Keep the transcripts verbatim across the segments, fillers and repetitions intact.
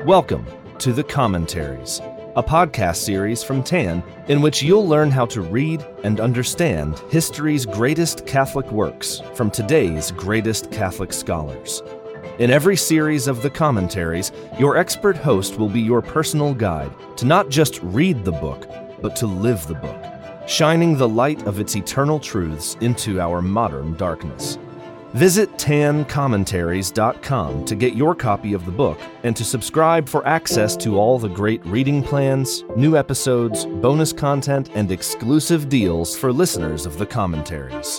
Welcome to The Commentaries, a podcast series from T A N in which you'll learn how to read and understand history's greatest Catholic works from today's greatest Catholic scholars. In every series of The Commentaries, your expert host will be your personal guide to not just read the book, but to live the book, shining the light of its eternal truths into our modern darkness. Visit tan commentaries dot com to get your copy of the book and to subscribe for access to all the great reading plans, new episodes, bonus content, and exclusive deals for listeners of The Commentaries.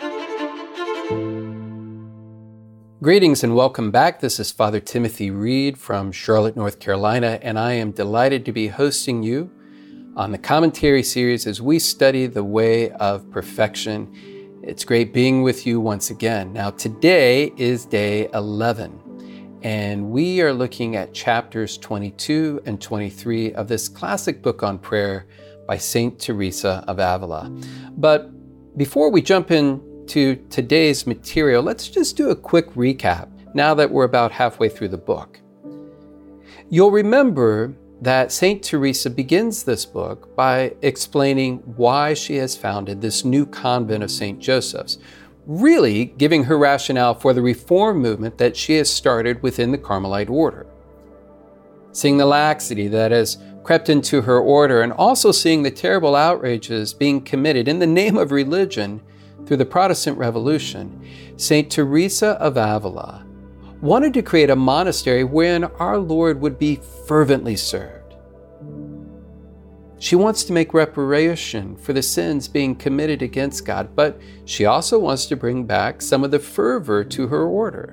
Greetings and welcome back. This is Father Timothy Reed from Charlotte, North Carolina, and I am delighted to be hosting you on the commentary series as we study the way of perfection. It's great being with you once again. Now, today is day eleven, and we are looking at chapters twenty-two and twenty-three of this classic book on prayer by Saint Teresa of Avila. But before we jump into today's material, let's just do a quick recap now that we're about halfway through the book. You'll remember that Saint Teresa begins this book by explaining why she has founded this new convent of Saint Joseph's, really giving her rationale for the reform movement that she has started within the Carmelite order. Seeing the laxity that has crept into her order and also seeing the terrible outrages being committed in the name of religion through the Protestant Revolution, Saint Teresa of Avila wanted to create a monastery wherein our Lord would be fervently served. She wants to make reparation for the sins being committed against God, but she also wants to bring back some of the fervor to her order.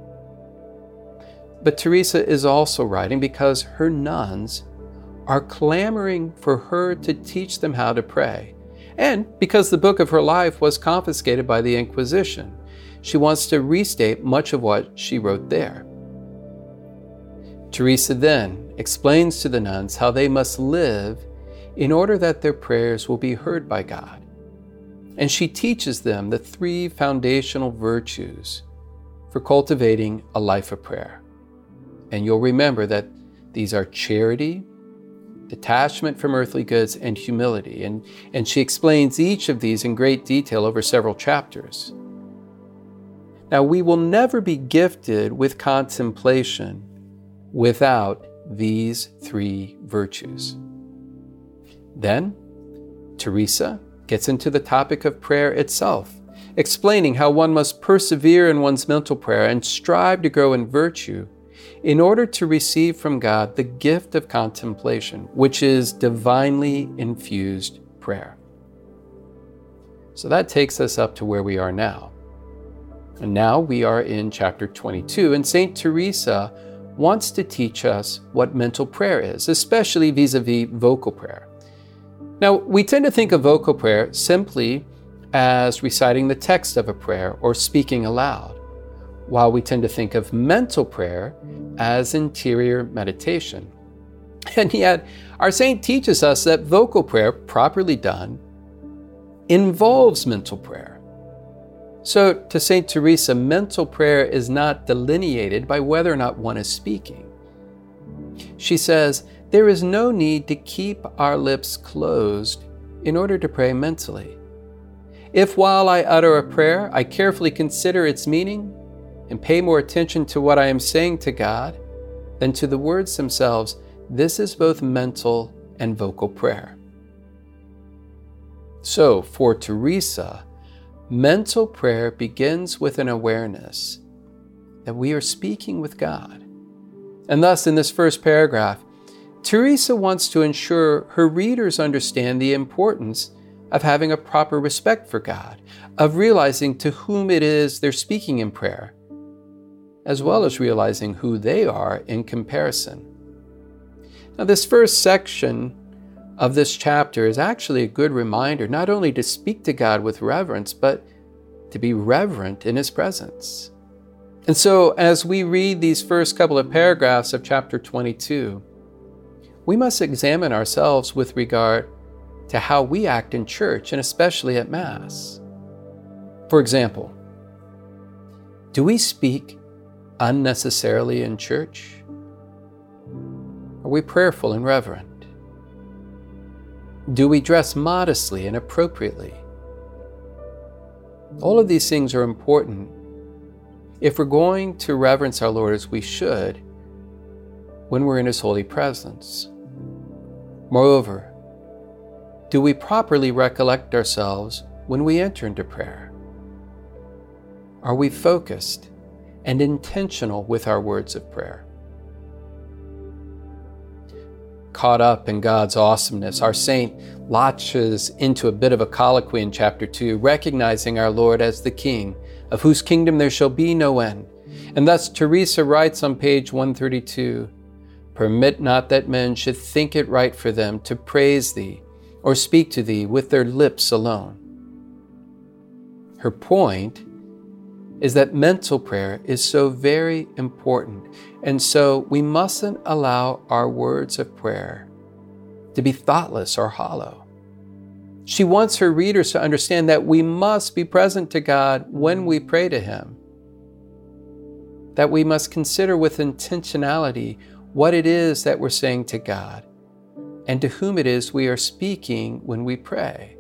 But Teresa is also writing because her nuns are clamoring for her to teach them how to pray, and because the book of her life was confiscated by the Inquisition. She wants to restate much of what she wrote there. Teresa then explains to the nuns how they must live in order that their prayers will be heard by God. And she teaches them the three foundational virtues for cultivating a life of prayer. And you'll remember that these are charity, detachment from earthly goods, and humility. And, and she explains each of these in great detail over several chapters. Now, we will never be gifted with contemplation without these three virtues. Then, Teresa gets into the topic of prayer itself, explaining how one must persevere in one's mental prayer and strive to grow in virtue in order to receive from God the gift of contemplation, which is divinely infused prayer. So that takes us up to where we are now. And now we are in chapter twenty-two, and Saint Teresa wants to teach us what mental prayer is, especially vis-a-vis vocal prayer. Now, we tend to think of vocal prayer simply as reciting the text of a prayer or speaking aloud, while we tend to think of mental prayer as interior meditation. And yet, our saint teaches us that vocal prayer, properly done, involves mental prayer. So, to Saint Teresa, mental prayer is not delineated by whether or not one is speaking. She says, there is no need to keep our lips closed in order to pray mentally. If while I utter a prayer, I carefully consider its meaning and pay more attention to what I am saying to God than to the words themselves, this is both mental and vocal prayer. So, for Teresa, mental prayer begins with an awareness that we are speaking with God. And thus, in this first paragraph, Teresa wants to ensure her readers understand the importance of having a proper respect for God, of realizing to whom it is they're speaking in prayer, as well as realizing who they are in comparison. Now, this first section of this chapter is actually a good reminder not only to speak to God with reverence, but to be reverent in His presence. And so, as we read these first couple of paragraphs of chapter twenty-two, we must examine ourselves with regard to how we act in church and especially at Mass. For example, do we speak unnecessarily in church? we prayerful and reverent? Do we dress modestly and appropriately? All of these things are important if we're going to reverence our Lord as we should when we're in His holy presence. Moreover, do we properly recollect ourselves when we enter into prayer? Are we focused and intentional with our words of prayer? Caught up in God's awesomeness, our saint launches into a bit of a colloquy in chapter two, recognizing our Lord as the King, of whose kingdom there shall be no end. And thus Teresa writes on page one thirty-two, "Permit not that men should think it right for them to praise Thee or speak to Thee with their lips alone." Her point is that mental prayer is so very important, and so we mustn't allow our words of prayer to be thoughtless or hollow. She wants her readers to understand that we must be present to God when we pray to Him, that we must consider with intentionality what it is that we're saying to God and to whom it is we are speaking when we pray.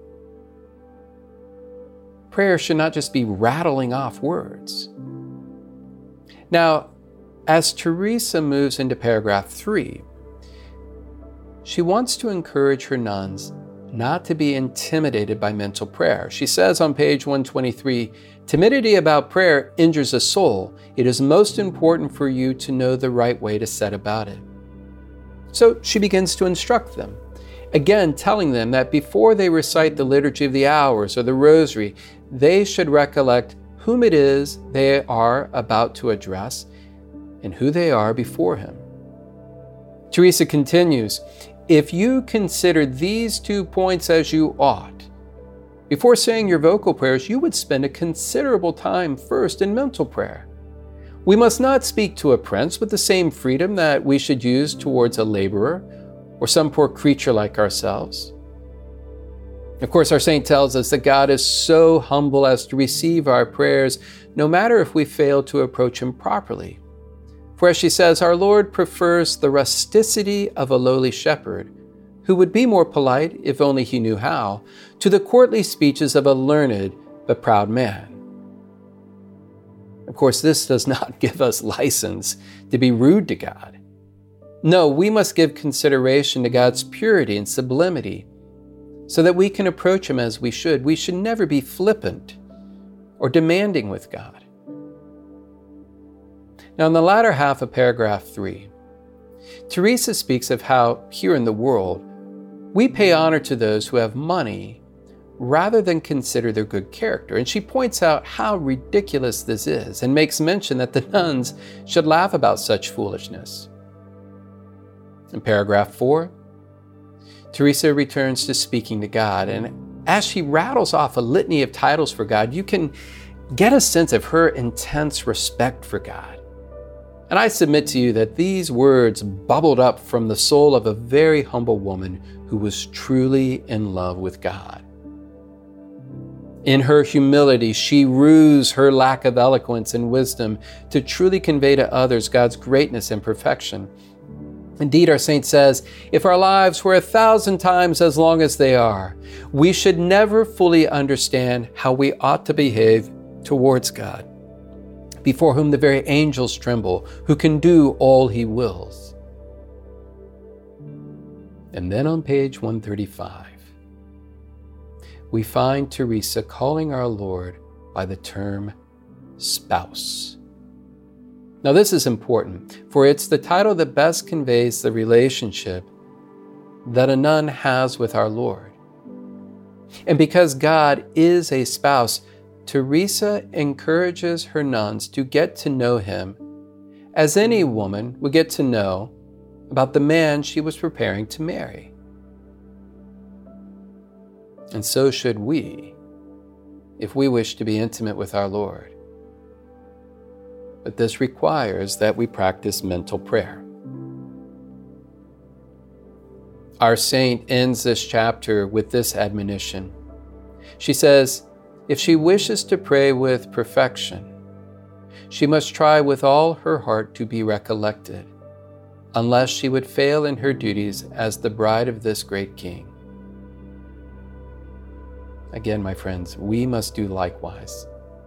Prayer should not just be rattling off words. Now, as Teresa moves into paragraph three, she wants to encourage her nuns not to be intimidated by mental prayer. She says on page one twenty-three, "Timidity about prayer injures a soul. It is most important for you to know the right way to set about it." So she begins to instruct them, again telling them that before they recite the Liturgy of the Hours or the Rosary, they should recollect whom it is they are about to address and who they are before Him. Teresa continues, "If you consider these two points as you ought, before saying your vocal prayers, you would spend a considerable time first in mental prayer. We must not speak to a prince with the same freedom that we should use towards a laborer or some poor creature like ourselves. Of course, our saint tells us that God is so humble as to receive our prayers, no matter if we fail to approach Him properly. For as she says, our Lord prefers the rusticity of a lowly shepherd, who would be more polite if only he knew how, to the courtly speeches of a learned but proud man. Of course, this does not give us license to be rude to God. No, we must give consideration to God's purity and sublimity, so that we can approach Him as we should. We should never be flippant or demanding with God. Now, in the latter half of paragraph three, Teresa speaks of how, here in the world, we pay honor to those who have money rather than consider their good character. And she points out how ridiculous this is and makes mention that the nuns should laugh about such foolishness. In paragraph four, Teresa returns to speaking to God, and as she rattles off a litany of titles for God, you can get a sense of her intense respect for God. And I submit to you that these words bubbled up from the soul of a very humble woman who was truly in love with God. In her humility, she rues her lack of eloquence and wisdom to truly convey to others God's greatness and perfection. Indeed, our saint says, if our lives were a thousand times as long as they are, we should never fully understand how we ought to behave towards God, before whom the very angels tremble, who can do all He wills. And then on page one thirty-five, we find Teresa calling our Lord by the term spouse. Now, this is important, for it's the title that best conveys the relationship that a nun has with our Lord. And because God is a spouse, Teresa encourages her nuns to get to know Him as any woman would get to know about the man she was preparing to marry. And so should we, if we wish to be intimate with our Lord. But this requires that we practice mental prayer. Our saint ends this chapter with this admonition. She says, if she wishes to pray with perfection, she must try with all her heart to be recollected, unless she would fail in her duties as the bride of this great king. Again, my friends, we must do likewise.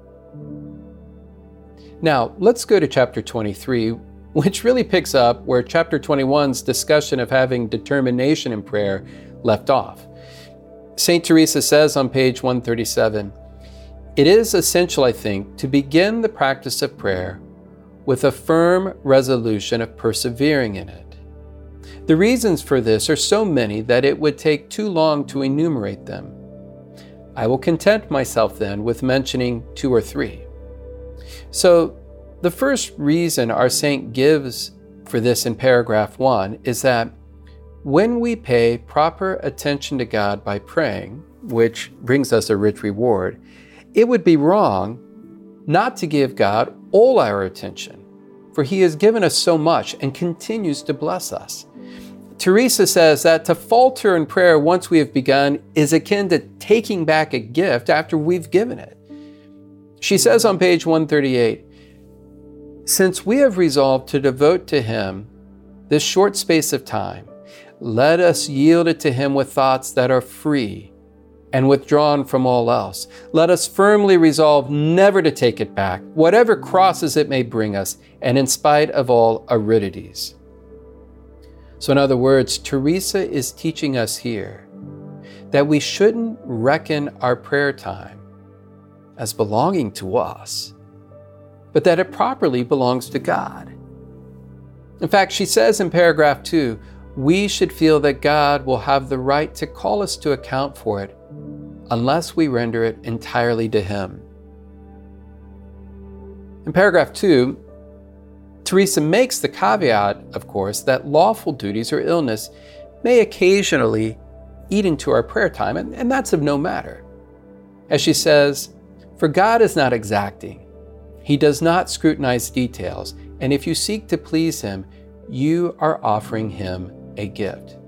Now, let's go to chapter twenty-three, which really picks up where chapter twenty-one's discussion of having determination in prayer left off. Saint Teresa says on page one thirty-seven, "It is essential, I think, to begin the practice of prayer with a firm resolution of persevering in it. The reasons for this are so many that it would take too long to enumerate them. I will content myself then with mentioning two or three. So, the first reason our saint gives for this in paragraph one is that when we pay proper attention to God by praying, which brings us a rich reward, it would be wrong not to give God all our attention, for He has given us so much and continues to bless us. Teresa says that to falter in prayer once we have begun is akin to taking back a gift after we've given it. She says on page one thirty-eight, "Since we have resolved to devote to Him this short space of time, let us yield it to Him with thoughts that are free and withdrawn from all else. Let us firmly resolve never to take it back, whatever crosses it may bring us, and in spite of all aridities." So in other words, Teresa is teaching us here that we shouldn't reckon our prayer time as belonging to us, but that it properly belongs to God. In fact, she says in paragraph two, we should feel that God will have the right to call us to account for it unless we render it entirely to Him. In paragraph two, Teresa makes the caveat, of course, that lawful duties or illness may occasionally eat into our prayer time, and, and that's of no matter. As she says, "For God is not exacting. He does not scrutinize details, and if you seek to please Him, you are offering Him a gift."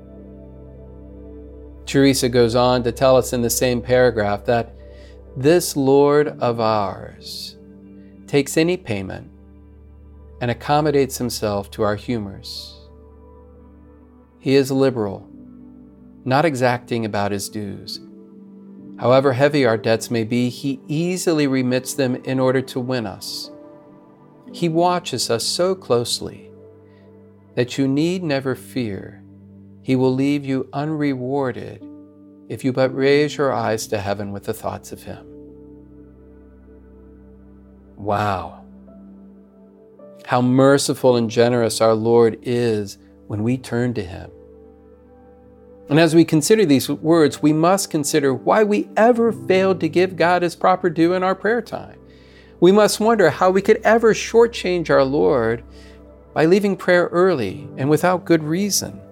Teresa goes on to tell us in the same paragraph that this Lord of ours takes any payment and accommodates Himself to our humors. He is liberal, not exacting about His dues. However heavy our debts may be, He easily remits them in order to win us. He watches us so closely that you need never fear He will leave you unrewarded if you but raise your eyes to heaven with the thoughts of Him. Wow! How merciful and generous our Lord is when we turn to Him. And as we consider these words, we must consider why we ever failed to give God His proper due in our prayer time. We must wonder how we could ever shortchange our Lord by leaving prayer early and without good reason.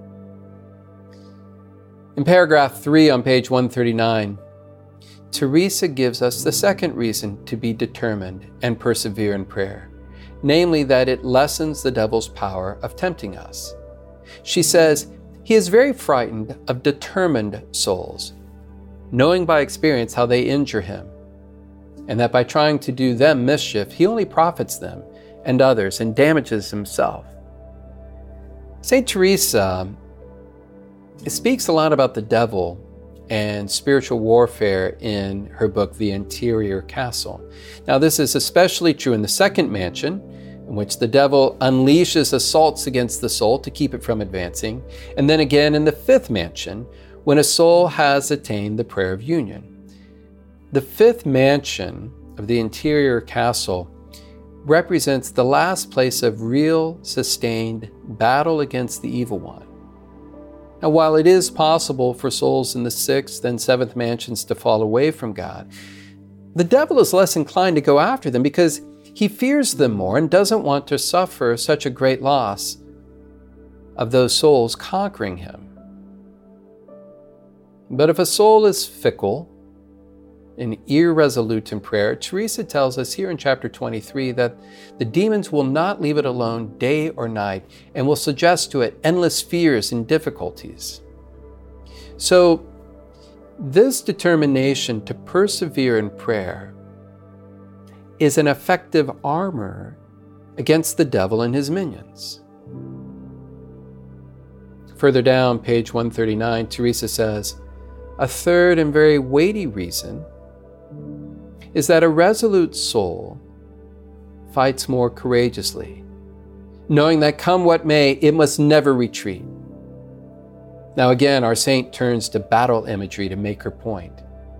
In paragraph three on page one thirty-nine, Teresa gives us the second reason to be determined and persevere in prayer, namely that it lessens the devil's power of tempting us. She says, he is very frightened of determined souls, knowing by experience how they injure him, and that by trying to do them mischief, he only profits them and others and damages himself. Saint Teresa speaks a lot about the devil and spiritual warfare in her book, The Interior Castle. Now, this is especially true in the second mansion, in which the devil unleashes assaults against the soul to keep it from advancing, and then again in the fifth mansion, when a soul has attained the prayer of union. The fifth mansion of the Interior Castle represents the last place of real, sustained battle against the evil one. Now, while it is possible for souls in the sixth and seventh mansions to fall away from God, the devil is less inclined to go after them because he fears them more and doesn't want to suffer such a great loss of those souls conquering him. But if a soul is fickle and irresolute in prayer, Teresa tells us here in chapter twenty-three that the demons will not leave it alone day or night and will suggest to it endless fears and difficulties. So, this determination to persevere in prayer is an effective armor against the devil and his minions. Further down, page one thirty-nine, Teresa says, "A third and very weighty reason is that a resolute soul fights more courageously, knowing that come what may, it must never retreat." Now again, our saint turns to battle imagery to make her point.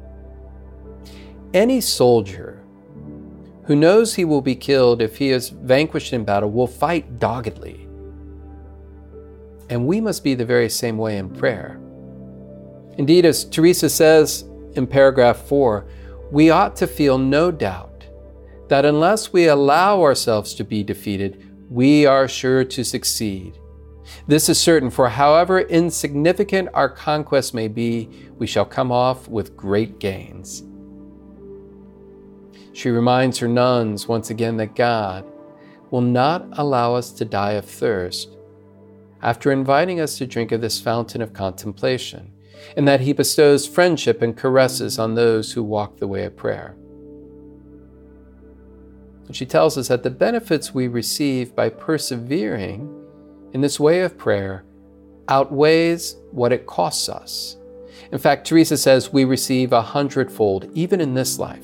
Any soldier who knows he will be killed if he is vanquished in battle will fight doggedly. And we must be the very same way in prayer. Indeed, as Teresa says in paragraph four, we ought to feel no doubt that unless we allow ourselves to be defeated, we are sure to succeed. This is certain, for however insignificant our conquest may be, we shall come off with great gains. She reminds her nuns once again that God will not allow us to die of thirst after inviting us to drink of this fountain of contemplation, and that He bestows friendship and caresses on those who walk the way of prayer. And she tells us that the benefits we receive by persevering in this way of prayer outweighs what it costs us. In fact, Teresa says we receive a hundredfold, even in this life.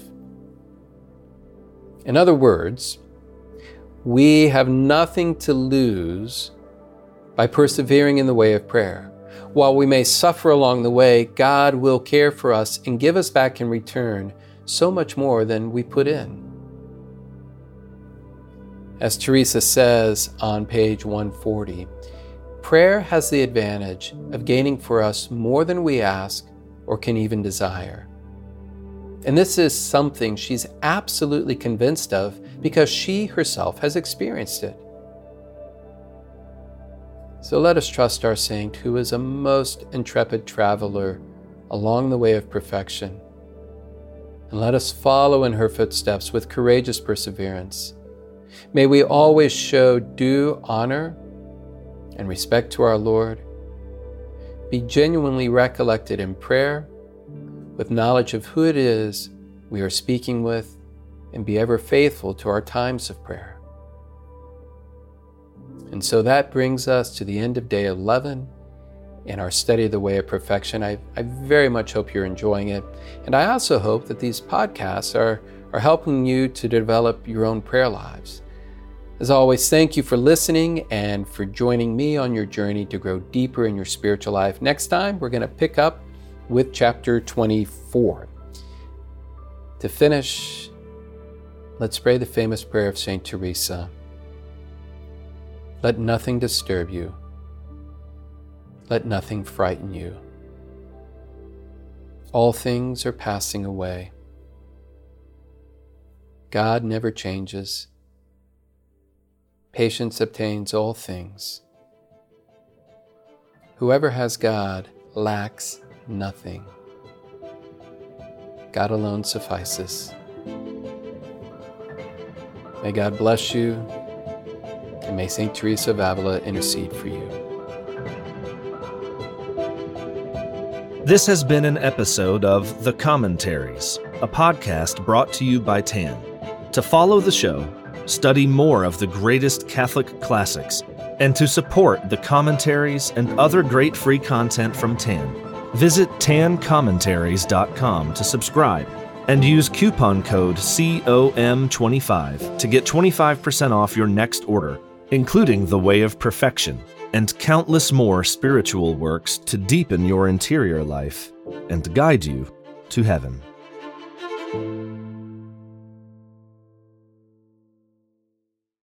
In other words, we have nothing to lose by persevering in the way of prayer. While we may suffer along the way, God will care for us and give us back in return so much more than we put in. As Teresa says on page one forty, prayer has the advantage of gaining for us more than we ask or can even desire. And this is something she's absolutely convinced of because she herself has experienced it. So let us trust our saint, who is a most intrepid traveler along the way of perfection, and let us follow in her footsteps with courageous perseverance. May we always show due honor and respect to our Lord, be genuinely recollected in prayer, with knowledge of who it is we are speaking with, and be ever faithful to our times of prayer. And so that brings us to the end of day eleven in our study of the way of perfection. I, I very much hope you're enjoying it. And I also hope that these podcasts are, are helping you to develop your own prayer lives. As always, thank you for listening and for joining me on your journey to grow deeper in your spiritual life. Next time, we're going to pick up with chapter twenty-four. To finish, let's pray the famous prayer of Saint Teresa. Let nothing disturb you. Let nothing frighten you. All things are passing away. God never changes. Patience obtains all things. Whoever has God lacks nothing. God alone suffices. May God bless you, and may Saint Teresa of Avila intercede for you. This has been an episode of The Commentaries, a podcast brought to you by Tan. To follow the show, study more of the greatest Catholic classics, and to support the commentaries and other great free content from Tan, visit tan commentaries dot com to subscribe and use coupon code C O M twenty-five to get twenty-five percent off your next order, including The Way of Perfection and countless more spiritual works to deepen your interior life and guide you to heaven.